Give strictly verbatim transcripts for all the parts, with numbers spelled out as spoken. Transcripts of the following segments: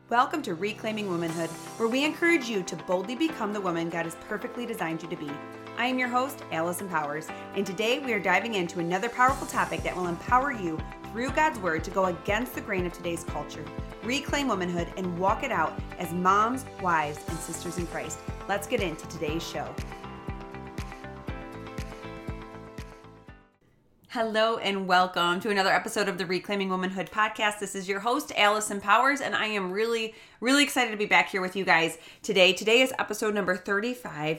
Welcome to Reclaiming Womanhood, where we encourage you to boldly become the woman God has perfectly designed you to be. I am your host, Allison Powers, and today we are diving into another powerful topic that will empower you through God's Word to go against the grain of today's culture, reclaim womanhood, and walk it out as moms, wives, and sisters in Christ. Let's get into today's show. Hello and welcome to another episode of the Reclaiming Womanhood podcast. This is your host, Allison Powers, and I am really, really excited to be back here with you guys today. Today is episode number thirty-five,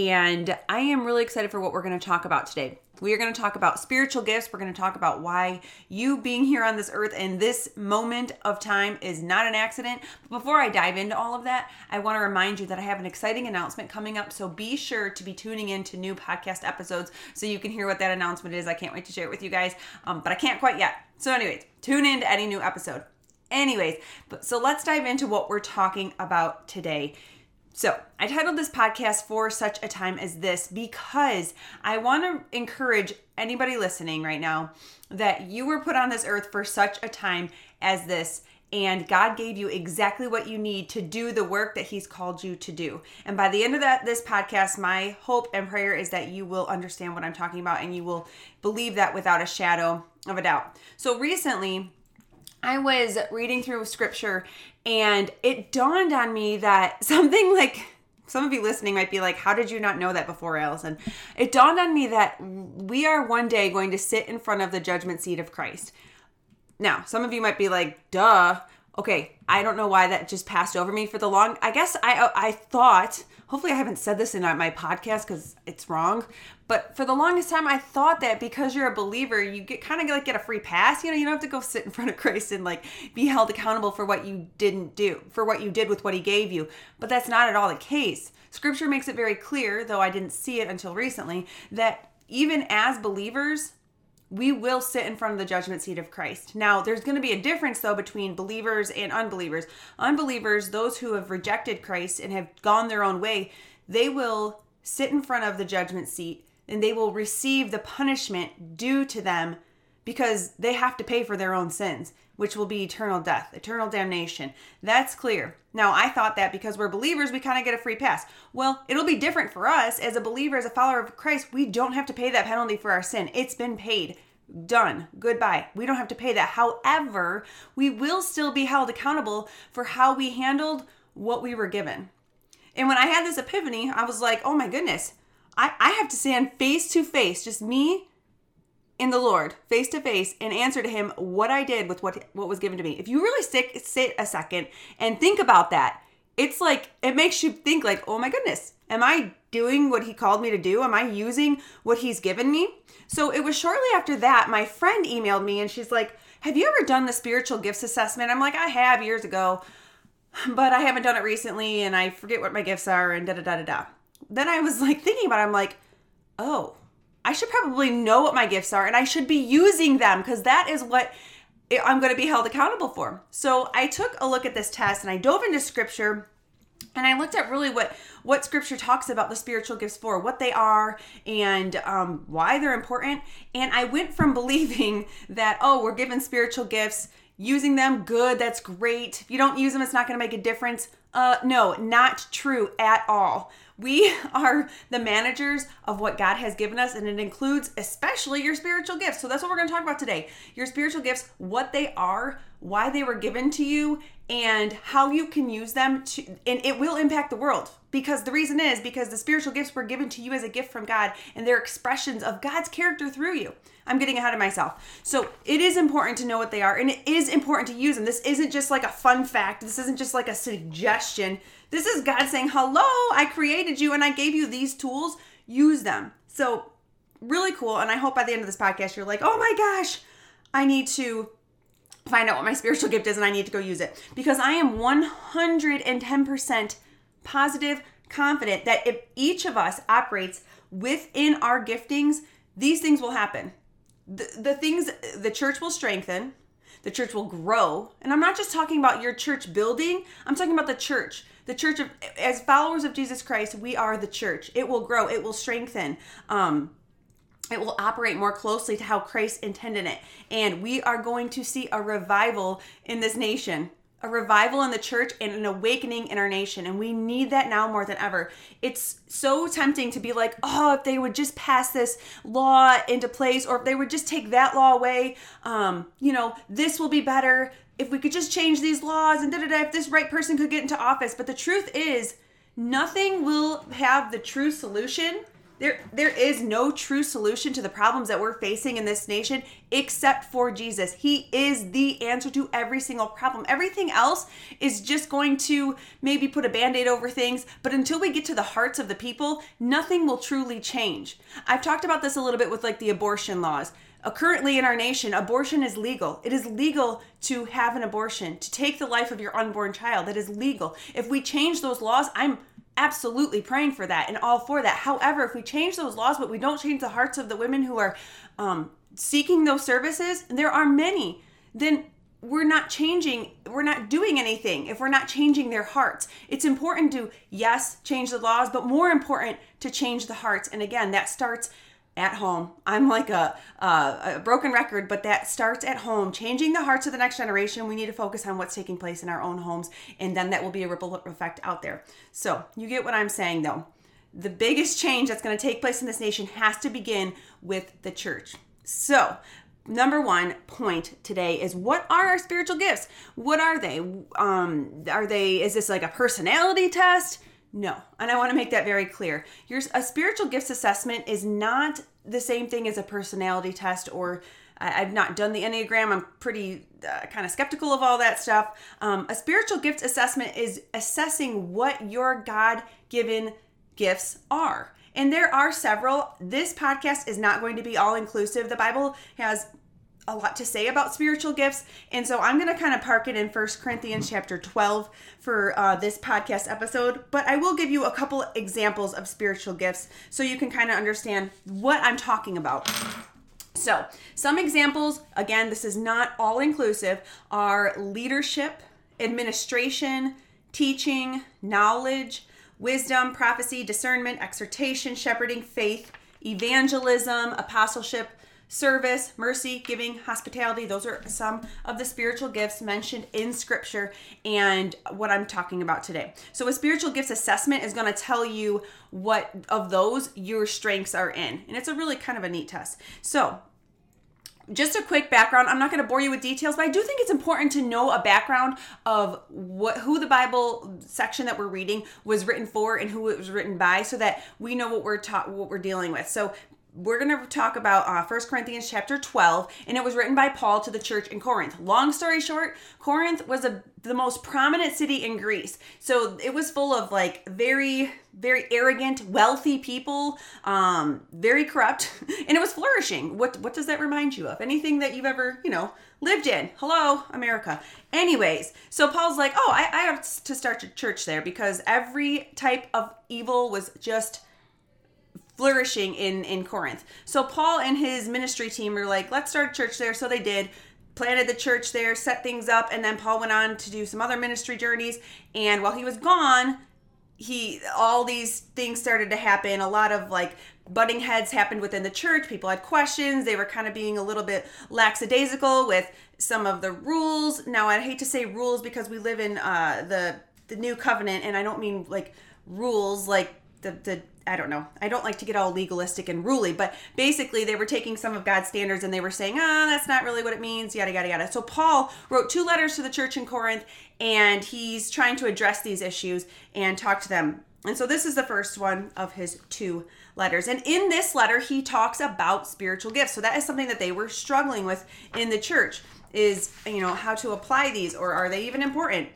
and I am really excited for what we're going to talk about today. We are going to talk about spiritual gifts. We're going to talk about why you being here on this earth in this moment of time is not an accident. But before I dive into all of that, I want to remind you that I have an exciting announcement coming up. So be sure to be tuning in to new podcast episodes so you can hear what that announcement is. I can't wait to share it with you guys, um, but I can't quite yet. So anyways, tune in to any new episode. Anyways, but, so let's dive into what we're talking about today. So I titled this podcast For Such a Time as This because I want to encourage anybody listening right now that you were put on this earth for such a time as this, and God gave you exactly what you need to do the work that He's called you to do. And by the end of that, this podcast, my hope and prayer is that you will understand what I'm talking about and you will believe that without a shadow of a doubt. So recently, I was reading through scripture and it dawned on me that something like, some of you listening might be like, how did you not know that before, Allison? It dawned on me that we are one day going to sit in front of the judgment seat of Christ. Now, some of you might be like, duh. Okay, I don't know why that just passed over me for the long, I guess I I thought, hopefully I haven't said this in my podcast because it's wrong, but for the longest time I thought that because you're a believer, you get kind of like get a free pass. You know, you don't have to go sit in front of Christ and like be held accountable for what you didn't do, for what you did with what He gave you. But that's not at all the case. Scripture makes it very clear, though I didn't see it until recently, that even as believers, we will sit in front of the judgment seat of Christ. Now, there's going to be a difference, though, between believers and unbelievers. Unbelievers, those who have rejected Christ and have gone their own way, they will sit in front of the judgment seat and they will receive the punishment due to them because they have to pay for their own sins, which will be eternal death, eternal damnation. That's clear. Now, I thought that because we're believers, we kind of get a free pass. Well, it'll be different for us. As a believer, as a follower of Christ, we don't have to pay that penalty for our sin. It's been paid. Done. Goodbye. We don't have to pay that. However, we will still be held accountable for how we handled what we were given. And when I had this epiphany, I was like, oh my goodness, I, I have to stand face to face, just me in the Lord, face to face, and answer to Him what I did with what, what was given to me. If you really sit, sit a second and think about that, it's like, it makes you think like, oh my goodness, am I doing what He called me to do? Am I using what He's given me? So it was shortly after that, my friend emailed me and she's like, have you ever done the spiritual gifts assessment? I'm like, I have years ago, but I haven't done it recently and I forget what my gifts are and da da da da da. Then I was like thinking about it, I'm like, oh, I should probably know what my gifts are and I should be using them because that is what I'm going to be held accountable for. So I took a look at this test and I dove into scripture and I looked at really what, what scripture talks about the spiritual gifts for, what they are and um, why they're important. And I went from believing that, oh, we're given spiritual gifts, using them, good, that's great. If you don't use them, it's not going to make a difference. Uh, no, not true at all. We are the managers of what God has given us, and it includes especially your spiritual gifts. So that's what we're going to talk about today. Your spiritual gifts, what they are, why they were given to you, and how you can use them to, and it will impact the world. Because the reason is because the spiritual gifts were given to you as a gift from God, and they're expressions of God's character through you. I'm getting ahead of myself. So it is important to know what they are, and it is important to use them. This isn't just like a fun fact. This isn't just like a suggestion. This is God saying, hello, I created you and I gave you these tools. Use them. So really cool. And I hope by the end of this podcast, you're like, oh my gosh, I need to find out what my spiritual gift is and I need to go use it. Because I am one hundred ten percent positive, confident that if each of us operates within our giftings, these things will happen. The, the things, the church will strengthen, the church will grow. And I'm not just talking about your church building. I'm talking about the church. The church, of, as followers of Jesus Christ, we are the church. It will grow. It will strengthen. Um, it will operate more closely to how Christ intended it. And we are going to see a revival in this nation. a revival in the church and an awakening in our nation. And we need that now more than ever. It's so tempting to be like, oh, if they would just pass this law into place, or if they would just take that law away, um, you know, this will be better. If we could just change these laws and da da da, if this right person could get into office. But the truth is, nothing will have the true solution. There, there is no true solution to the problems that we're facing in this nation except for Jesus. He is the answer to every single problem. Everything else is just going to maybe put a Band-Aid over things, but until we get to the hearts of the people, nothing will truly change. I've talked about this a little bit with like the abortion laws. Uh, currently in our nation, abortion is legal. It is legal to have an abortion, to take the life of your unborn child. That is legal. If we change those laws, I'm absolutely praying for that and all for that. However, if we change those laws, but we don't change the hearts of the women who are um, seeking those services, and there are many, then we're not changing, we're not doing anything if we're not changing their hearts. It's important to, yes, change the laws, but more important to change the hearts. And again, that starts at home. I'm like a, uh, a broken record, but that starts at home. Changing the hearts of the next generation. We need to focus on what's taking place in our own homes, and then that will be a ripple effect out there. So you get what I'm saying though. The biggest change that's going to take place in this nation has to begin with the church. So number one point today is, what are our spiritual gifts? What are they? Um, are they, is this like a personality test? No. And I want to make that very clear. Your, a spiritual gifts assessment is not the same thing as a personality test, or I, I've not done the Enneagram. I'm pretty uh, kind of skeptical of all that stuff. Um, a spiritual gifts assessment is assessing what your God-given gifts are. And there are several. This podcast is not going to be all inclusive. The Bible has a lot to say about spiritual gifts. And so I'm going to kind of park it in First Corinthians chapter twelve for uh, this podcast episode. But I will give you a couple examples of spiritual gifts so you can kind of understand what I'm talking about. So some examples, again, this is not all inclusive, are leadership, administration, teaching, knowledge, wisdom, prophecy, discernment, exhortation, shepherding, faith, evangelism, apostleship, service, mercy, giving, hospitality. Those are some of the spiritual gifts mentioned in scripture and what I'm talking about today. So a spiritual gifts assessment is going to tell you what of those your strengths are in. And it's a really kind of a neat test. So just a quick background. I'm not going to bore you with details, but I do think it's important to know a background of what who the Bible section that we're reading was written for and who it was written by, so that we know what we're ta- what we're dealing with. So we're going to talk about uh, First Corinthians chapter twelve, and it was written by Paul to the church in Corinth. Long story short, Corinth was a, the most prominent city in Greece. So it was full of like very, very arrogant, wealthy people, um, very corrupt, and it was flourishing. What, what does that remind you of? Anything that you've ever, you know, lived in? Hello, America. Anyways, so Paul's like, oh, I, I have to start a church there because every type of evil was just flourishing in, in Corinth. So Paul and his ministry team were like, let's start a church there. So they did, planted the church there, set things up. And then Paul went on to do some other ministry journeys. And while he was gone, he, all these things started to happen. A lot of like butting heads happened within the church. People had questions. They were kind of being a little bit lackadaisical with some of the rules. Now I hate to say rules because we live in uh, the, the new covenant. And I don't mean like rules, like the, the, I don't know. I don't like to get all legalistic and ruly, but basically they were taking some of God's standards and they were saying, ah, oh, that's not really what it means, yada, yada, yada. So Paul wrote two letters to the church in Corinth, and he's trying to address these issues and talk to them. And so this is the first one of his two letters. And in this letter, he talks about spiritual gifts. So that is something that they were struggling with in the church, is, you know, how to apply these, or are they even important?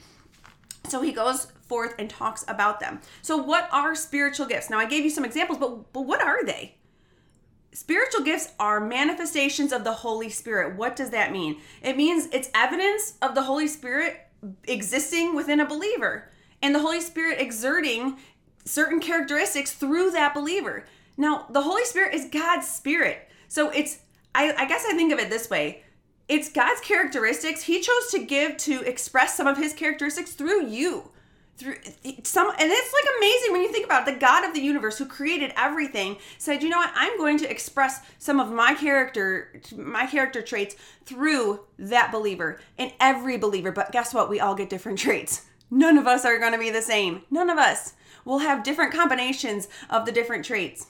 So he goes forth and talks about them. So what are spiritual gifts? Now I gave you some examples, but, but what are they? Spiritual gifts are manifestations of the Holy Spirit. What does that mean? It means it's evidence of the Holy Spirit existing within a believer, and the Holy Spirit exerting certain characteristics through that believer. Now, the Holy Spirit is God's Spirit. So it's, I, I guess I think of it this way. It's God's characteristics. He chose to give, to express some of his characteristics through you. through some, and it's like amazing when you think about it. The God of the universe who created everything said, you know what, I'm going to express some of my character, my character traits through that believer and every believer. But guess what? We all get different traits. None of us are going to be the same. None of us will have different combinations of the different traits.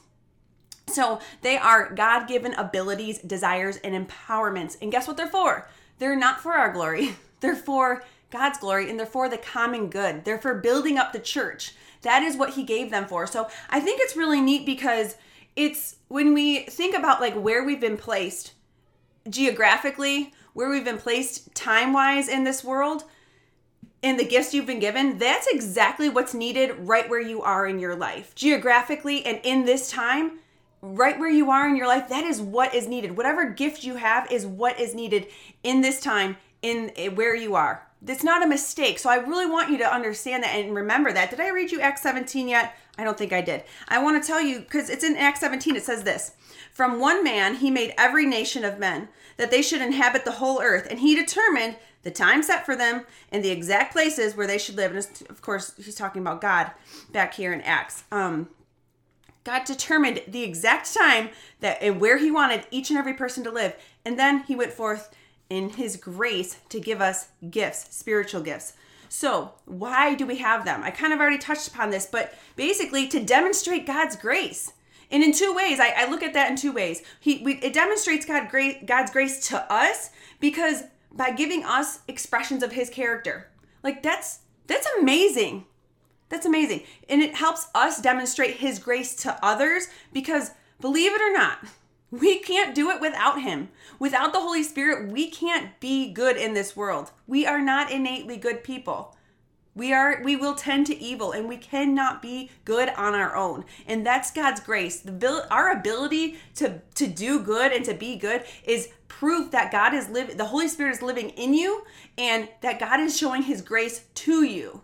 So they are God-given abilities, desires, and empowerments. And guess what they're for? They're not for our glory. They're for God's glory, and they're for the common good. They're for building up the church. That is what he gave them for. So I think it's really neat because it's when we think about like where we've been placed geographically, where we've been placed time-wise in this world, and the gifts you've been given, that's exactly what's needed right where you are in your life. Geographically and in this time, right where you are in your life, that is what is needed. Whatever gift you have is what is needed in this time, in where you are. It's not a mistake. So I really want you to understand that and remember that. Did I read you Acts seventeen yet? I don't think I did. I want to tell you, because it's in Acts seventeen, it says this. From one man, he made every nation of men, that they should inhabit the whole earth. And he determined the time set for them and the exact places where they should live. And of course, he's talking about God back here in Acts. Um, God determined the exact time that and where he wanted each and every person to live. And then he went forth in his grace to give us gifts, spiritual gifts. So why do we have them? I kind of already touched upon this, but basically to demonstrate God's grace. And in two ways, I, I look at that in two ways. He, we, it demonstrates God, grace, God's grace to us because by giving us expressions of his character. Like that's, that's amazing. That's amazing. And it helps us demonstrate his grace to others because believe it or not, we can't do it without him. Without the Holy Spirit, we can't be good in this world. We are not innately good people. We are, we will tend to evil and we cannot be good on our own. And that's God's grace. The our ability to, to do good and to be good is proof that God is living, the Holy Spirit is living in you and that God is showing his grace to you.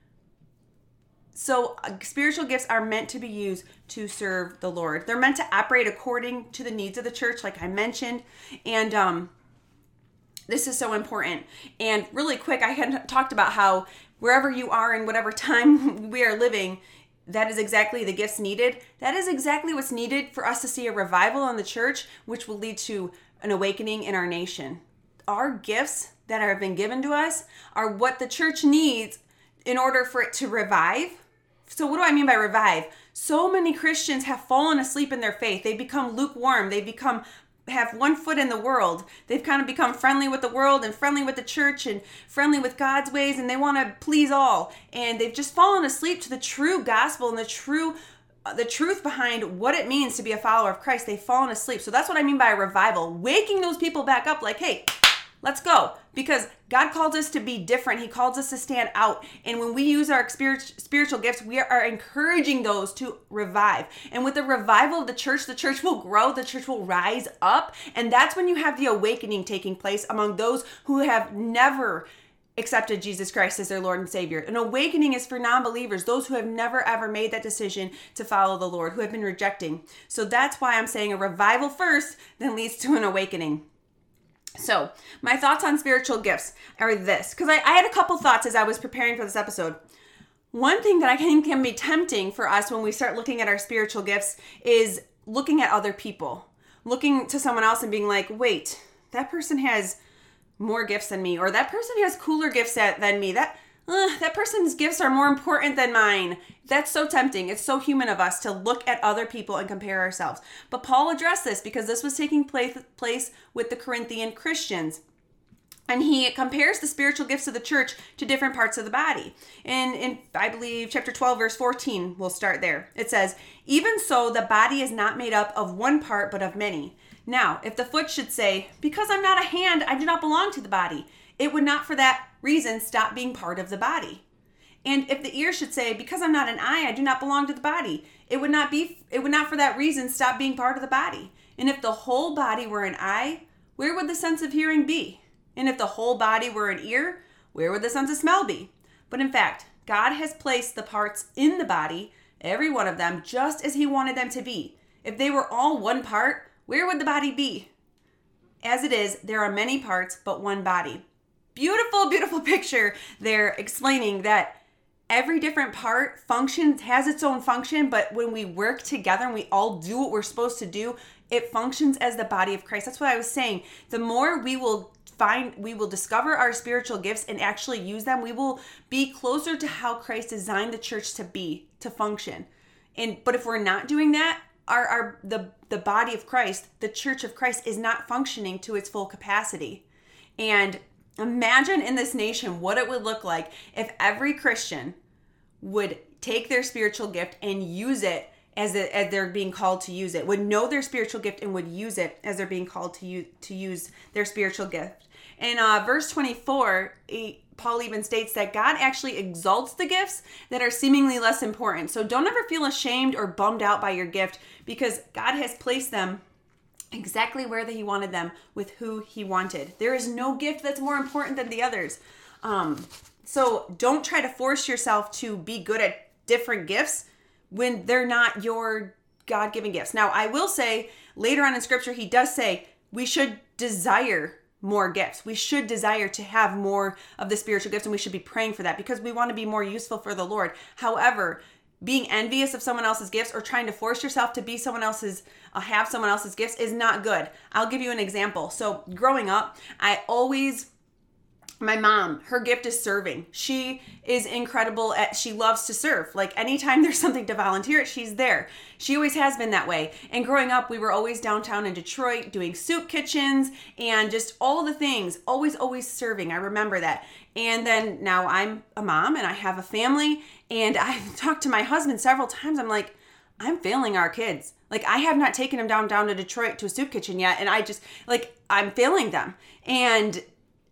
So uh, spiritual gifts are meant to be used to serve the Lord. They're meant to operate according to the needs of the church, like I mentioned. And um, this is so important. And really quick, I had talked about how wherever you are in whatever time we are living, that is exactly the gifts needed. That is exactly what's needed for us to see a revival in the church, which will lead to an awakening in our nation. Our gifts that have been given to us are what the church needs in order for it to revive. So what do I mean by revive? So many Christians have fallen asleep in their faith. They become lukewarm. They become have one foot in the world. They've kind of become friendly with the world and friendly with the church and friendly with God's ways, and they want to please all. And they've just fallen asleep to the true gospel and the true the truth behind what it means to be a follower of Christ. They've fallen asleep. So that's what I mean by a revival. Waking those people back up like, hey, let's go. Because God calls us to be different. He calls us to stand out. And when we use our spiritual gifts, we are encouraging those to revive. And with the revival of the church, the church will grow, the church will rise up. And that's when you have the awakening taking place among those who have never accepted Jesus Christ as their Lord and Savior. An awakening is for non-believers, those who have never ever made that decision to follow the Lord, who have been rejecting. So that's why I'm saying a revival first, then leads to an awakening. So my thoughts on spiritual gifts are this, because I, I had a couple thoughts as I was preparing for this episode. One thing that I think can be tempting for us when we start looking at our spiritual gifts is looking at other people, looking to someone else and being like, wait, that person has more gifts than me, or that person has cooler gifts than me. That uh, that person's gifts are more important than mine. That's so tempting. It's so human of us to look at other people and compare ourselves. But Paul addressed this because this was taking place, place with the Corinthian Christians. And he compares the spiritual gifts of the church to different parts of the body. And in, I believe, chapter twelve, verse fourteen, we'll start there. It says, even so, the body is not made up of one part, but of many. Now, if the foot should say, because I'm not a hand, I do not belong to the body, it would not for that reason stop being part of the body. And if the ear should say, because I'm not an eye, I do not belong to the body, it would not be, it would not for that reason stop being part of the body. And if the whole body were an eye, where would the sense of hearing be? And if the whole body were an ear, where would the sense of smell be? But in fact, God has placed the parts in the body, every one of them, just as he wanted them to be. If they were all one part, where would the body be? As it is, there are many parts, but one body. Beautiful, beautiful picture there explaining that every different part functions, has its own function, but when we work together and we all do what we're supposed to do, it functions as the body of Christ. That's what I was saying. The more we will find, we will discover our spiritual gifts and actually use them, we will be closer to how Christ designed the church to be, to function. And but if we're not doing that, our, our the, the body of Christ, the church of Christ, is not functioning to its full capacity. And imagine in this nation what it would look like if every Christian would take their spiritual gift and use it as, a, as they're being called to use it, would know their spiritual gift and would use it as they're being called to use, to use their spiritual gift. In uh, verse twenty-four, he, Paul even states that God actually exalts the gifts that are seemingly less important. So don't ever feel ashamed or bummed out by your gift, because God has placed them exactly where he wanted them with who he wanted. There is no gift that's more important than the others. Um, so don't try to force yourself to be good at different gifts when they're not your God-given gifts. Now, I will say later on in scripture, he does say we should desire more gifts. We should desire to have more of the spiritual gifts, and we should be praying for that because we want to be more useful for the Lord. However, being envious of someone else's gifts or trying to force yourself to be someone else's, uh, have someone else's gifts is not good. I'll give you an example. So growing up, I always, my mom, her gift is serving. She is incredible at, she loves to serve. Like anytime there's something to volunteer, she's there. She always has been that way. And growing up, we were always downtown in Detroit doing soup kitchens and just all the things, always, always serving. I remember that. And then now I'm a mom and I have a family, and I've talked to my husband several times. I'm like, I'm failing our kids. Like I have not taken them down, down to Detroit to a soup kitchen yet. And I just like, I'm failing them. And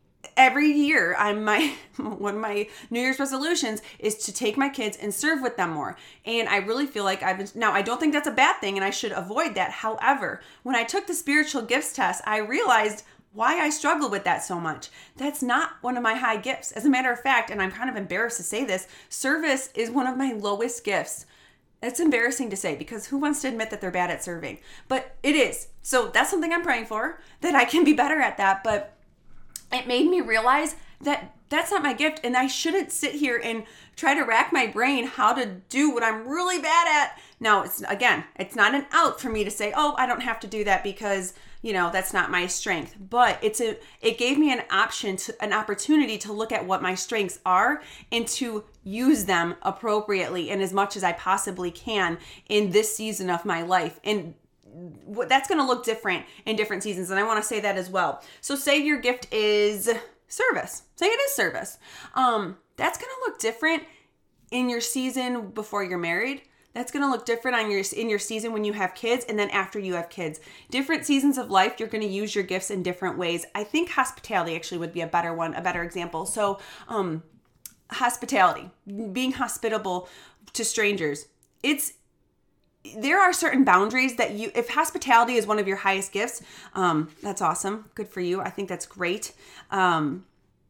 every year I'm my, one of my New Year's resolutions is to take my kids and serve with them more. And I really feel like I've been, now I don't think that's a bad thing and I should avoid that. However, when I took the spiritual gifts test, I realized why I struggle with that so much. That's not one of my high gifts. As a matter of fact, and I'm kind of embarrassed to say this, service is one of my lowest gifts. It's embarrassing to say because who wants to admit that they're bad at serving? But it is. So that's something I'm praying for, that I can be better at that. But it made me realize that that's not my gift, and I shouldn't sit here and try to rack my brain how to do what I'm really bad at. Now, it's again, it's not an out for me to say, oh, I don't have to do that because, you know, that's not my strength. But it's a, it gave me an option, to, an opportunity to look at what my strengths are and to use them appropriately and as much as I possibly can in this season of my life. And that's going to look different in different seasons. And I want to say that as well. So say your gift is service. Say it is service. Um, that's going to look different in your season before you're married. That's going to look different on your in your season when you have kids, and then after you have kids. Different seasons of life, you're going to use your gifts in different ways. I think hospitality actually would be a better one, a better example. So um, hospitality, being hospitable to strangers. It's There are certain boundaries that you, if hospitality is one of your highest gifts, um, that's awesome. Good for you. I think that's great. Um,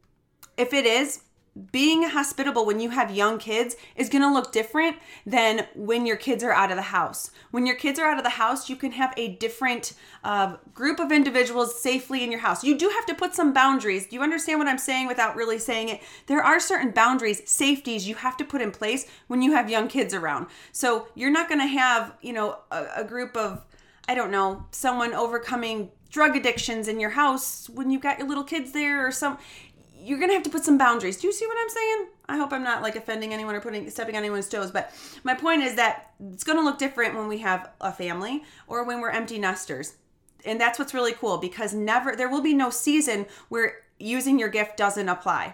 if it is, being hospitable when you have young kids is going to look different than when your kids are out of the house. When your kids are out of the house, you can have a different uh, group of individuals safely in your house. You do have to put some boundaries. Do you understand what I'm saying without really saying it? There are certain boundaries, safeties you have to put in place when you have young kids around. So you're not going to have, you know, a, a group of, I don't know, someone overcoming drug addictions in your house when you've got your little kids there or some... You're going to have to put some boundaries. Do you see what I'm saying? I hope I'm not like offending anyone or putting stepping on anyone's toes. But my point is that it's going to look different when we have a family or when we're empty nesters. And that's what's really cool, because never, there will be no season where using your gift doesn't apply.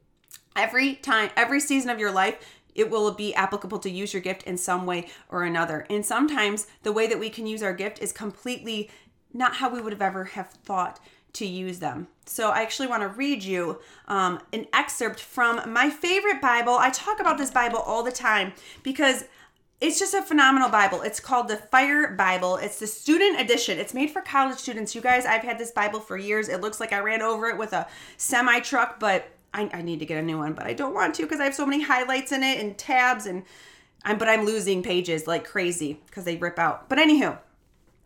Every time, every season of your life, it will be applicable to use your gift in some way or another. And sometimes the way that we can use our gift is completely not how we would have ever have thought to use them. So I actually want to read you um, an excerpt from my favorite Bible. I talk about this Bible all the time because it's just a phenomenal Bible. It's called the Fire Bible. It's the student edition. It's made for college students. You guys, I've had this Bible for years. It looks like I ran over it with a semi truck, but I, I need to get a new one, but I don't want to because I have so many highlights in it and tabs, and I'm, but I'm losing pages like crazy because they rip out. But anywho,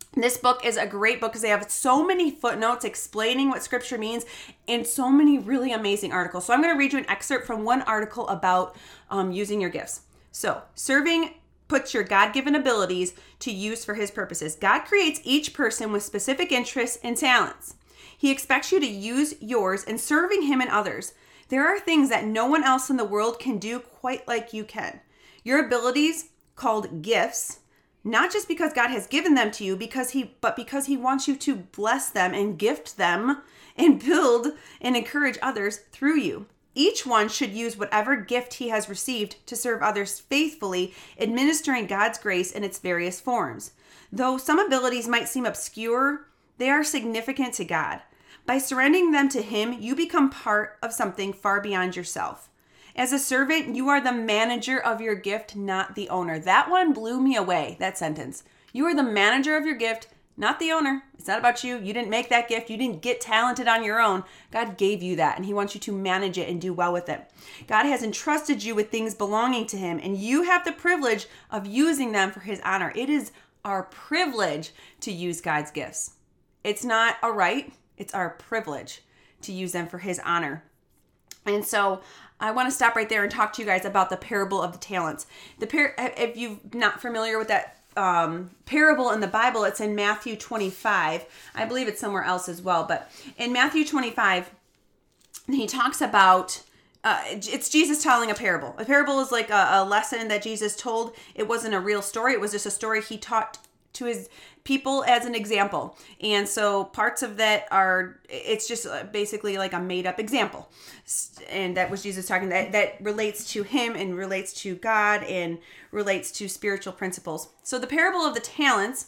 This book is a great book because they have so many footnotes explaining what scripture means and so many really amazing articles. So I'm going to read you an excerpt from one article about um, using your gifts. So, serving puts your God-given abilities to use for his purposes. God creates each person with specific interests and talents. He expects you to use yours in serving him and others. There are things that no one else in the world can do quite like you can. Your abilities, called gifts, not just because God has given them to you, because he, but because he wants you to bless them and gift them and build and encourage others through you. Each one should use whatever gift he has received to serve others faithfully, administering God's grace in its various forms. Though some abilities might seem obscure, they are significant to God. By surrendering them to him, you become part of something far beyond yourself. As a servant, you are the manager of your gift, not the owner. That one blew me away, that sentence. You are the manager of your gift, not the owner. It's not about you. You didn't make that gift. You didn't get talented on your own. God gave you that, and he wants you to manage it and do well with it. God has entrusted you with things belonging to him, and you have the privilege of using them for his honor. It is our privilege to use God's gifts. It's not a right. It's our privilege to use them for his honor. And so I want to stop right there and talk to you guys about the parable of the talents. The par- If you're not familiar with that um, parable in the Bible, it's in Matthew twenty-five. I believe it's somewhere else as well. But in Matthew twenty-five, he talks about, uh, it's Jesus telling a parable. A parable is like a, a lesson that Jesus told. It wasn't a real story. It was just a story he taught to his people as an example. And so parts of that are, it's just basically like a made up example. And that was Jesus talking, that, that relates to him and relates to God and relates to spiritual principles. So the parable of the talents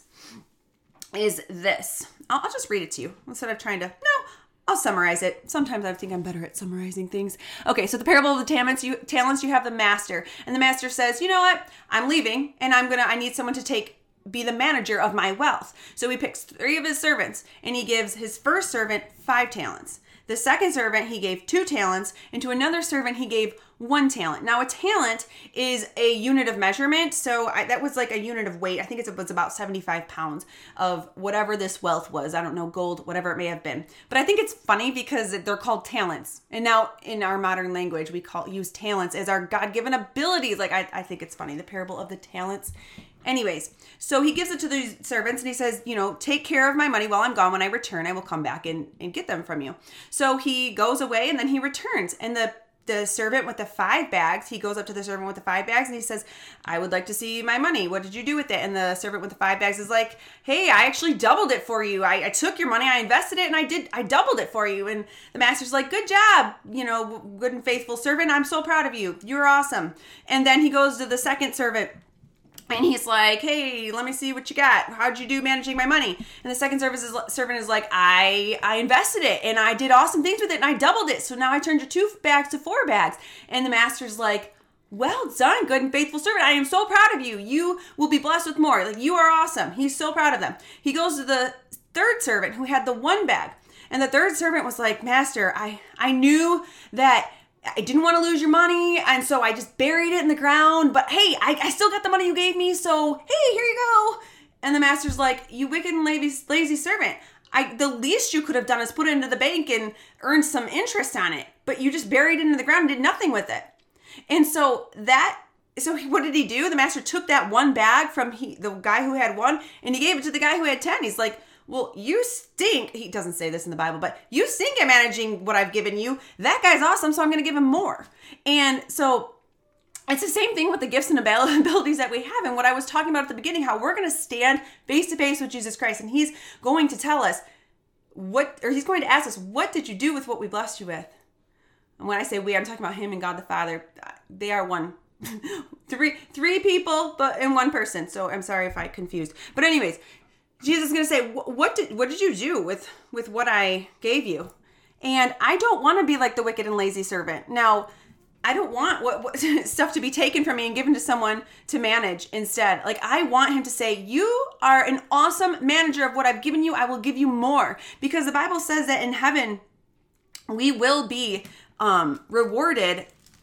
is this. I'll, I'll just read it to you instead of trying to, no, I'll summarize it. Sometimes I think I'm better at summarizing things. Okay, so the parable of the talents, you talents, you have the master. And the master says, you know what? I'm leaving and I'm going to, I need someone to take be the manager of my wealth. So he picks three of his servants and he gives his first servant five talents. The second servant, he gave two talents, and to another servant, he gave one talent. Now, a talent is a unit of measurement. So I, that was like a unit of weight. I think it was about seventy-five pounds of whatever this wealth was. I don't know, gold, whatever it may have been. But I think it's funny because they're called talents. And now in our modern language, we call use talents as our God-given abilities. Like, I, I think it's funny, the parable of the talents. Anyways, so he gives it to the servants and he says, you know, take care of my money while I'm gone. When I return, I will come back and, and get them from you. So he goes away and then he returns. And the, the servant with the five bags, he goes up to the servant with the five bags and he says, I would like to see my money. What did you do with it? And the servant with the five bags is like, hey, I actually doubled it for you. I, I took your money, I invested it, and I did, I doubled it for you. And the master's like, good job, you know, good and faithful servant. I'm so proud of you. You're awesome. And then he goes to the second servant. And he's like, hey, let me see what you got. How'd you do managing my money? And the second service is, servant is like, I I invested it and I did awesome things with it and I doubled it. So now I turned your two bags to four bags. And the master's like, well done, good and faithful servant. I am so proud of you. You will be blessed with more. Like, you are awesome. He's so proud of them. He goes to the third servant who had the one bag. And the third servant was like, master, I, I knew that I didn't want to lose your money, and so I just buried it in the ground. But hey, I, I still got the money you gave me, so hey, here you go. And the master's like, you wicked and lazy, lazy servant. I the least you could have done is put it into the bank and earn some interest on it. But you just buried it in the ground and did nothing with it. And so that, so what did he do? The master took that one bag from he, the guy who had one, and he gave it to the guy who had ten. He's like, well, you stink. He doesn't say this in the Bible, but you stink at managing what I've given you. That guy's awesome, so I'm going to give him more. And so it's the same thing with the gifts and abilities that we have. And what I was talking about at the beginning, how we're going to stand face to face with Jesus Christ. And he's going to tell us what, or he's going to ask us, what did you do with what we blessed you with? And when I say we, I'm talking about him and God the Father. They are one. three, three people, but in one person. So I'm sorry if I confused. But anyways, Jesus is going to say, what did what did you do with, with what I gave you? And I don't want to be like the wicked and lazy servant. Now, I don't want what, what stuff to be taken from me and given to someone to manage instead. Like, I want him to say, you are an awesome manager of what I've given you. I will give you more. Because the Bible says that in heaven, we will be um, rewarded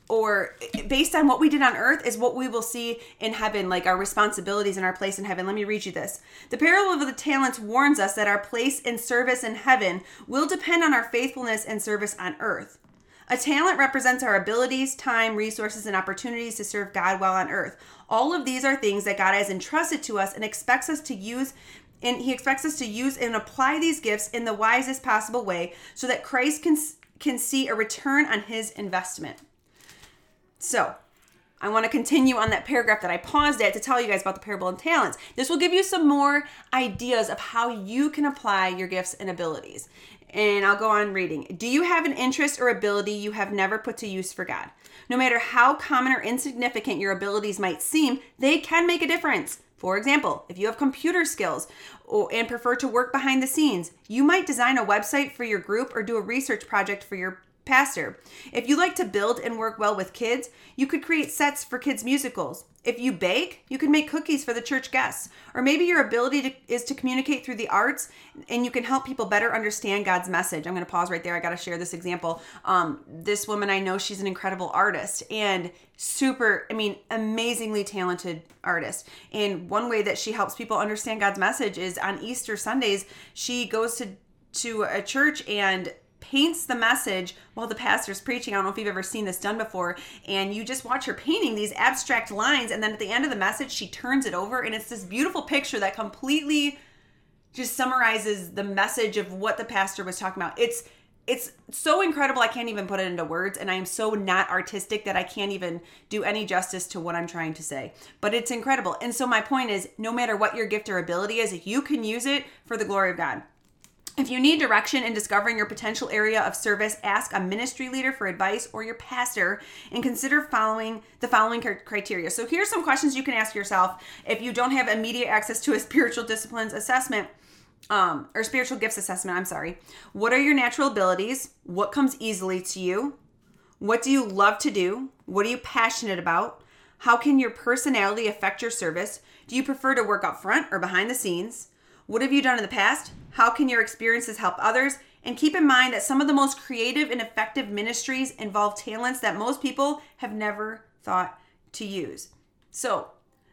or based on what we did on earth is what we will see in heaven, like our responsibilities and our place in heaven. Let me read you this. The parable of the talents warns us that our place in service in heaven will depend on our faithfulness and service on earth. A talent represents our abilities, time, resources, and opportunities to serve God while on earth. All of these are things that God has entrusted to us and expects us to use, and he expects us to use and apply these gifts in the wisest possible way so that Christ can, can see a return on his investment. So, I want to continue on that paragraph that I paused at to tell you guys about the parable of talents. This will give you some more ideas of how you can apply your gifts and abilities. And I'll go on reading. Do you have an interest or ability you have never put to use for God? No matter how common or insignificant your abilities might seem, they can make a difference. For example, if you have computer skills or, and prefer to work behind the scenes, you might design a website for your group or do a research project for your pastor. If you like to build and work well with kids, you could create sets for kids' musicals. If you bake, you can make cookies for the church guests. Or maybe your ability to, is to communicate through the arts and you can help people better understand God's message. I'm going to pause right there. I got to share this example. Um, this woman I know, she's an incredible artist and super, I mean, amazingly talented artist. And one way that she helps people understand God's message is on Easter Sundays, she goes to, to a church and paints the message while the pastor's preaching. I don't know if you've ever seen this done before. And you just watch her painting these abstract lines. And then at the end of the message, she turns it over. And it's this beautiful picture that completely just summarizes the message of what the pastor was talking about. It's it's so incredible. I can't even put it into words. And I am so not artistic that I can't even do any justice to what I'm trying to say. But it's incredible. And so my point is, no matter what your gift or ability is, you can use it for the glory of God. If you need direction in discovering your potential area of service, ask a ministry leader for advice or your pastor and consider following the following criteria. So here's some questions you can ask yourself if you don't have immediate access to a spiritual disciplines assessment um, or spiritual gifts assessment. I'm sorry. What are your natural abilities? What comes easily to you? What do you love to do? What are you passionate about? How can your personality affect your service? Do you prefer to work up front or behind the scenes? What have you done in the past? How can your experiences help others? And keep in mind that some of the most creative and effective ministries involve talents that most people have never thought to use. So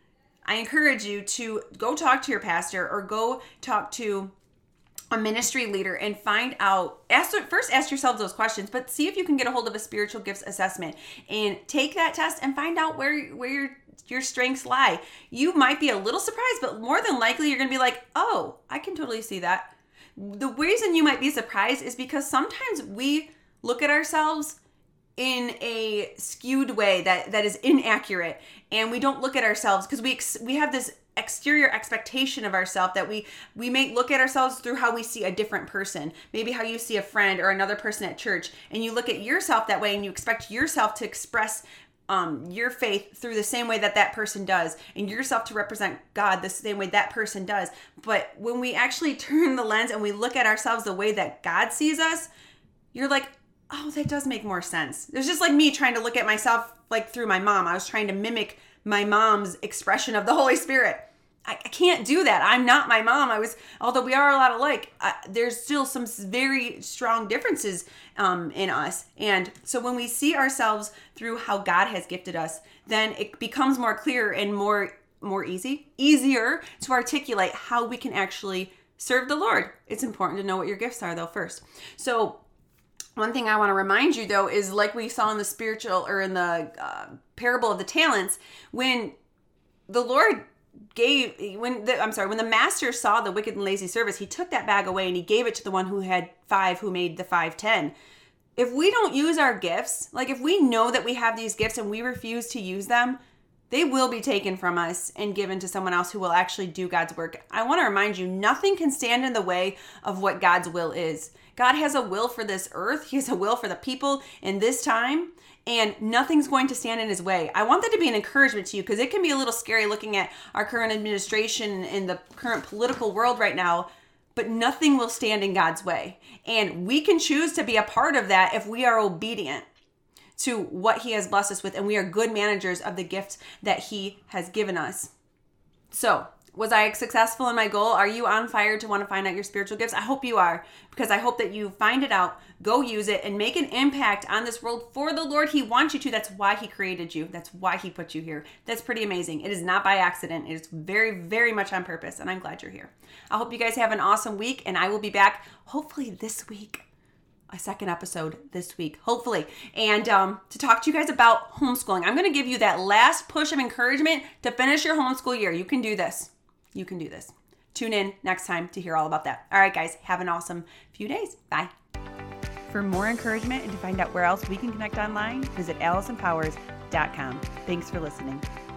I encourage you to go talk to your pastor or go talk to a ministry leader and find out, ask, first ask yourself those questions, but see if you can get a hold of a spiritual gifts assessment and take that test and find out where, where your your strengths lie. You might be a little surprised, but more than likely you're going to be like, oh, I can totally see that. The reason you might be surprised is because sometimes we look at ourselves in a skewed way that, that is inaccurate. And we don't look at ourselves because we ex- we have this exterior expectation of ourselves that we we may look at ourselves through how we see a different person, maybe how you see a friend or another person at church, and you look at yourself that way and you expect yourself to express um your faith through the same way that that person does, and yourself to represent God the same way that person does. But when we actually turn the lens and we look at ourselves the way that God sees us, you're like, oh, that does make more sense. It's just like me trying to look at myself like through my mom. I was trying to mimic my mom's expression of the Holy Spirit. I, I can't do that. I'm not my mom. I was, although we are a lot alike, I, there's still some very strong differences um, in us. And so when we see ourselves through how God has gifted us, then it becomes more clear and more more easy, easier to articulate how we can actually serve the Lord. It's important to know what your gifts are though first. So one thing I want to remind you though is, like we saw in the spiritual or in the uh, parable of the talents, when the Lord gave, when the, I'm sorry, when the master saw the wicked and lazy servants, he took that bag away and he gave it to the one who had five, who made the five ten. If we don't use our gifts, like if we know that we have these gifts and we refuse to use them, they will be taken from us and given to someone else who will actually do God's work. I want to remind you, nothing can stand in the way of what God's will is. God has a will for this earth. He has a will for the people in this time, and nothing's going to stand in his way. I want that to be an encouragement to you, because it can be a little scary looking at our current administration in the current political world right now, but nothing will stand in God's way. And we can choose to be a part of that if we are obedient to what he has blessed us with, and we are good managers of the gifts that he has given us. So Was I successful in my goal? Are you on fire to want to find out your spiritual gifts? I hope you are, because I hope that you find it out, go use it, and make an impact on this world for the Lord. He wants you to. That's why he created you. That's why he put you here. That's pretty amazing. It is not by accident. It is very, very much on purpose, and I'm glad you're here. I hope you guys have an awesome week, and I will be back hopefully this week. A second episode this week, hopefully, and um, to talk to you guys about homeschooling. I'm going to give you that last push of encouragement to finish your homeschool year. You can do this. You can do this. Tune in next time to hear all about that. All right, guys, have an awesome few days. Bye. For more encouragement and to find out where else we can connect online, visit allison powers dot com. Thanks for listening.